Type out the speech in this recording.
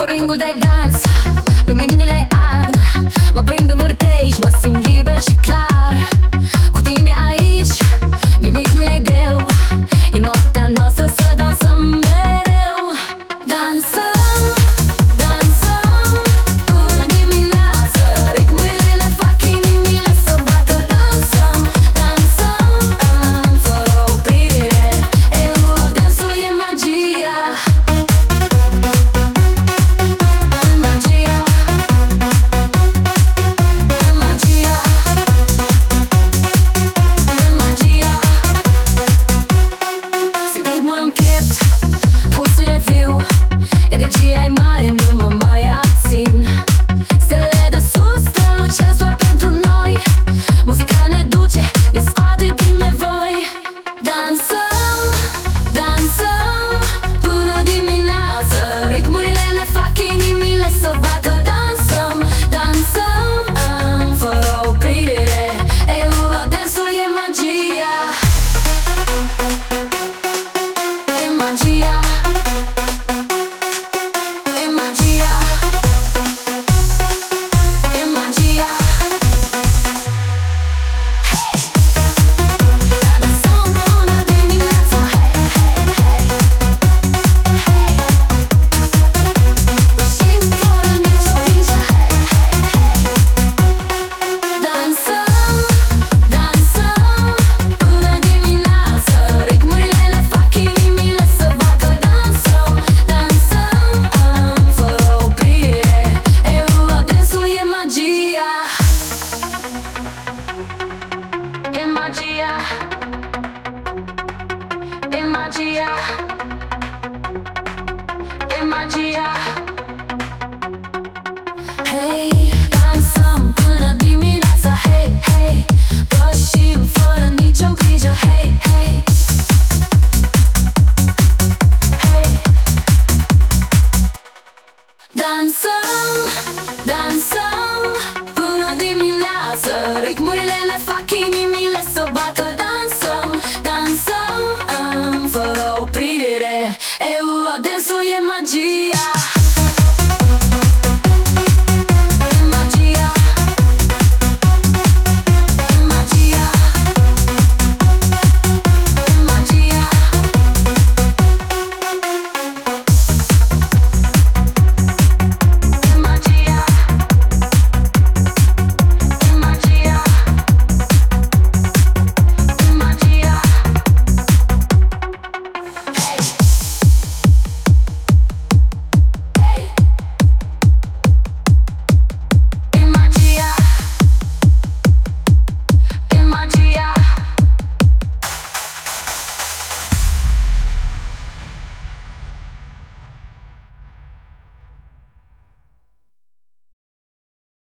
ringul de dans, luminile ard, mă prind în vârtej, mă simt liber și clar. Cu tine aici, nimic nu e greu, e noaptea noastră să dansăm mereu. Dansăm, dansăm, până dimineață, ritmurile ne fac inimile să bată. Dansăm, dansăm, fără oprire, dansul e magia. Energia e mare, nu mă mai abțin. Stelele de sus strălucesc doar pentru noi. Muzica ne duce, ne scoate din nevoi. Dansăm, dansăm, până dimineață, ritmurile ne fac inimile să bată. Dansăm, dansăm, fără oprire, dansul e magia. E magia. E magia. Hey, dansăm până dimineața. Hey, hey, pășim fără nicio grijă. Hey, hey.